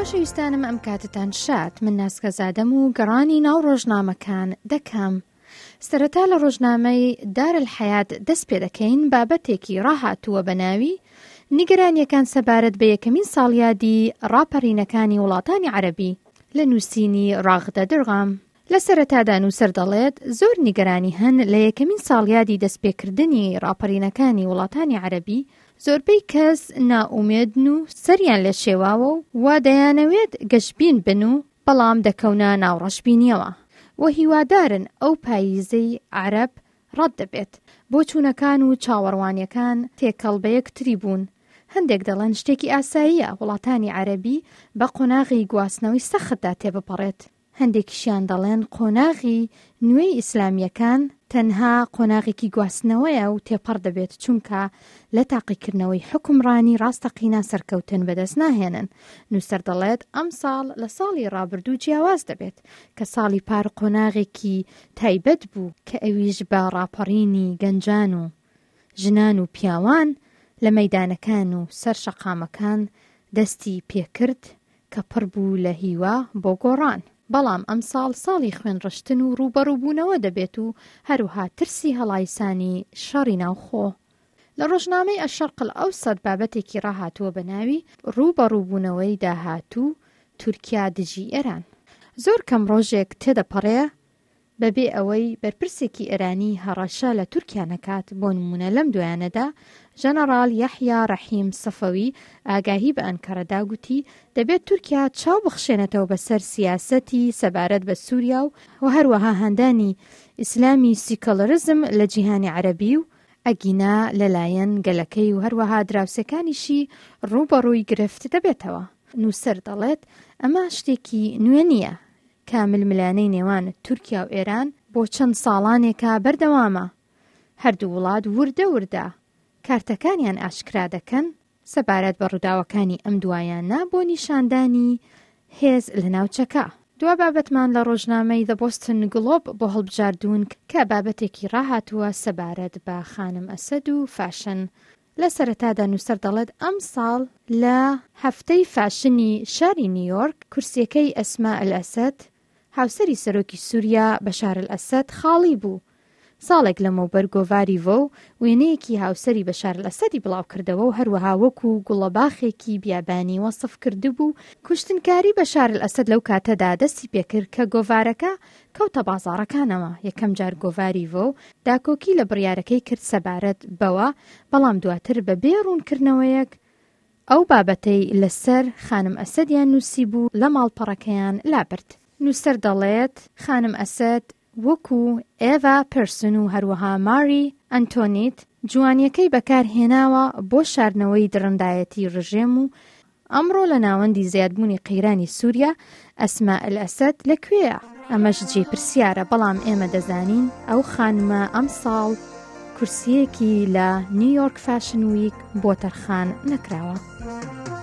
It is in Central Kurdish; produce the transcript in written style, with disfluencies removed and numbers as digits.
خۆشەویستانم ئەم کاتتان شاد من ناسکەزادەم و گەڕانی ناو ڕۆژنامەکان دەکەم. سەرەتا لە ڕۆژنامەی دارالحەیات دەست پێ دەکەین بابەتێکی ڕاهاتووە بە ناوی نیگەرانیەکان سەبارەت بە یەکەمین ساڵیادی ڕاپەڕینەکانی وڵاتانی عەرەبی لە نووسینی ڕاغدە دەرغام. لە سەرەتادا نووسەر دەڵێت زۆر نیگەرانی هەن لە یەکەمین ساڵیادی دەستپێکردنی ڕاپەڕینەکانی وڵاتانی عەرەبی. زۆربەی کەس نائومێدن و سەریان لە شێواوە و دەیانەوێت گەشتبین بن و بەڵام دەکەونە ناوڕەشبینیەوە و هیوادارن ئەو پاییزەی عەرەب ڕەت دەبێت. بۆ چوونەکان و چاوەڕوانیەکان تێکەڵ بە یەکتری بوون. هەندێک دەڵێن شتێکی ئاساییە وڵاتانی عەرەبی بە قۆناغی گواستنەوەی سەختدا تێبپەڕێت. هەندێکیشیان دەڵێن قۆناغی نوێی ئیسلامیەکان تەنها قۆناغێکی گواستنەوەیە و تێپەڕ دەبێت چونکە لە تاقیکردنەوەی حکومڕانی ڕاستەقینە سەرکەوتن بەدەست ناهێنن. نووسەر دەڵێت ئەم ساڵ لە ساڵی ڕابردوو جیاواز دەبێت کە ساڵی پار قۆناغێکی تایبەت بوو کە ئەویش بە ڕاپەڕینی گەنجان و ژنان و پیاوان لە مەیدانەکان و سەر شەقامەکان دەستی پێکرد کە پڕ بوو لە هیوا بۆ گۆڕان. بەڵام ئەم ساڵی خوێن ڕشتن و ڕوبەڕووبوونەوە دەبێت و هەروها ترسی هەڵایسانی شەڕی ناوخۆ. لە ڕۆژنامەی ئەشەرق الئەوسەد بابەتێکی ڕاهاتووە بە ناوی ڕوبەڕووبوونەوەی داهاتوو تورکیا دژی ئێران. زۆر کەم ڕۆژێک تێدەپەڕێ بەبێ ئەوەی بەرپرسێکی ئێرانی هەڕەشە لە تورکیا نەکات. بۆ نمونە لەم دوایانەدا ژەنەڕاڵ یەحیا ڕەحیم سەفەوی ئاگاهی بە ئەنکەرەدا گوتی دەبێت تورکیا چاو بخشێنێتەوە بەسەر سیاسەتی سەبارەت بە سووریا و هەروەها هەندانی ئیسلامی سیکەڵەرزم لە جیهانی عەرەبی و ئەگینا لەلایەن گەلەکەی و هەروەها دراوسەکانیشی ڕوبەڕووی گرفت دەبێتەوە. نووسەر دەڵێت ئەمە شتێکی نوێ نییە. کاململانەی نێوان تورکیا و ئێران بۆ چەند ساڵانێکە بەردەوامە. هەردوو وڵات وردە کارتەکانیان ئاشکرا دەکەن سەبارەت بە ڕووداوەکانی ئەم دوایانە بۆ نیشاندانی هێز لە ناوچەکە. دوا بابەتمان لە ڕۆژنامەی The Boston Globe بۆ هەڵبژاردوون کە بابەتێکی ڕاهاتووە سەبارەت بە خانم ئەسەد و فاشن. لە سەرەتادا نووسەر دەڵێت ئەم ساڵ لە هەفتەی فاشنی شاری نیویۆرک کورسیەکەی ئەسما ئەلئەسەد هاوسەری سەرۆکی سووریا بەشار ئەلئەسەد خاڵی بوو. ساڵێک لەمەوبەر گۆڤاریڤۆ وێنەیەکی هاوسەری بەشار ئەلئەسەدی بڵاو کردەوە و هەروەها وەکو گوڵەباخێکی بیابانی وەسف کردبوو. کوشتنکاری بەشار ئەلئەسەد لەو کاتەدا دەستی پێکرد کە گۆڤارەکە کەوتە بازاڕەکانەوە. یەکەم جار گۆڤاریڤۆ داکۆکی لە بڕیارەکەی کرد سەبارەت بەوە، بەڵام دواتر بە بێ ڕوونکردنەوەیەک ئەو بابەتەی لەسەر خانم ئەسەدیان نووسی بوو لە ماڵپەڕەکەیان لابرد. نووسەر دەڵێت خانم ئەسەد وەکو ئێڤا پێرسن و هەروەها ماری ئەنتۆنیت جوانیەکەی بەکارهێناوە بۆ شاردنەوەی درەندایەتی ڕژێم و ئەمڕۆ لە ناوەندی زیادبوونی قەیرانی سووریا ئەسما ئەلئەسەد لەکوێیە؟ ئەمەش جێپرسیارە، بەڵام ئێمە دەزانین ئەو خانمە ئەم ساڵ کورسیەکی لە نیویۆرک فاشن ویک بۆ تەرخان نەکراوە.